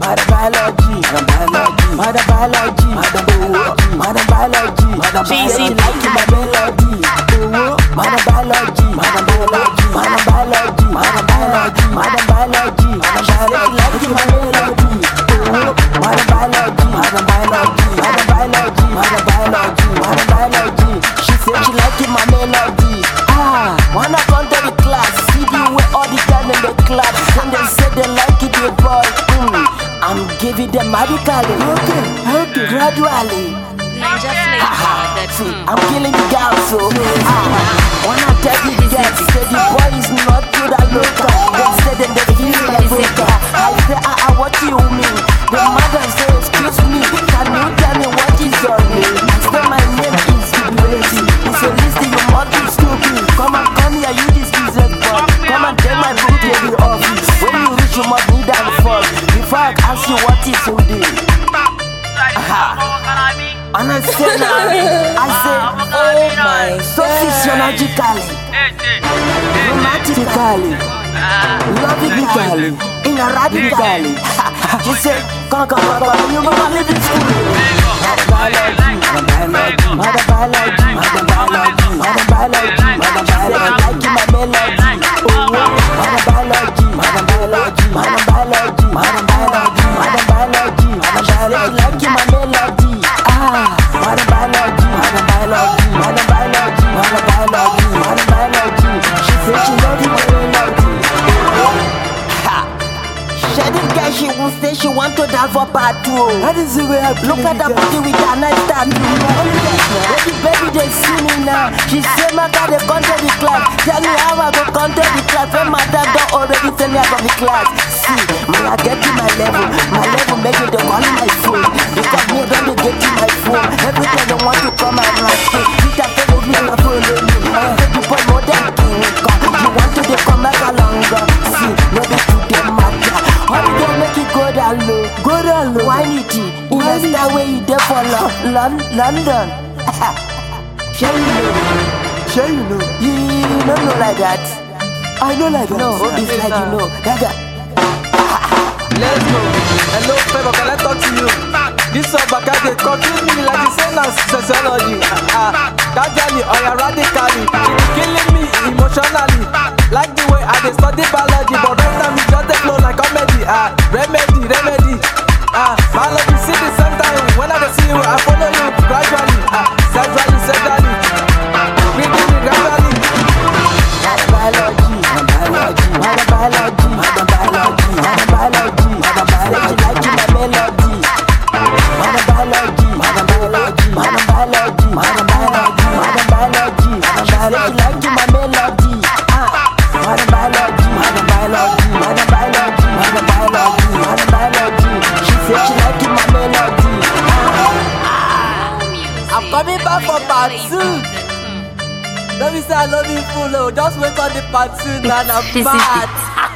Madam biology, madam biology, madam biology, madam biology, like my melody. Madam biology, madam biology, madam biology, madam biology, madam biology, like my melody. Madam biology, madam biology, madam biology, madam biology, madam biology. She said she like my melody. Wanna come to the class, see the way all the girls in the class. When they say they like it, the boy, I'm giving them medically, okay, gradually. I'm killing the girls, so when I tell the girls, say the boy is not good at local. They say then they feel like broker. I say, what do you mean? The mother say, excuse me, can you tell me what is your name? I say my name is Lazy. He say, listen, you must be stupid. Come here, you this business boy. Come and take my book to the office. When you reach, you must need and fall. Before I ask you what is your name. Understand? I say, oh my, so physiologically, romantically, lovingly, in a radically. She said, come, you must live in school. Madam biology, madam biology, madam biology, madam biology, madam biology, like my melody. Madam biology, madam biology, madam biology, madam biology, madam biology, madam biology, like my melody. Madam biology, madam biology, madam biology, madam biology, madam biology. She said she loves my melody. Shedding girl, she won't say she want to dance for part 2. That is the way I look at the body with a nice tattoo. Baby, baby, they see me now. She say my God, they come to the class. Tell me how I go come to the class when my dad don't already tell me about the class. See, man, I get to my level make it the call my phone. Because me when they get to my phone, every time they want to come and rush me. Peter follow me and follow me. Baby boy, more than king. You want to they come back longer. See, no be to them matter. How do they make it go down low? Why need it? Yes, that way you there for London. Sure you know. You don't know like that. I know like that. No, it's like you know. Let's go. Hello, Febo, can I talk to you? This song back at the confuse me like the same as sociology. Casually or radically, killing me emotionally. Like the way I dey study biology, but right now me just dey flow like comedy. Remedy. Biology see the same time. When I dey see you, I follow you gradually. Centrally. Reading me gradually. Madam biology, madam biology, madam biology, madam biology, madam biology, like my melody. Madam biology, madam biology, madam biology, madam biology, madam biology, madam biology, like my melody. Madam biology, madam biology, madam biology, madam biology, madam biology. She said she like my melody. I'm coming back for part 2. Let me say I love you full, just wait on the part 2 and I'm mad.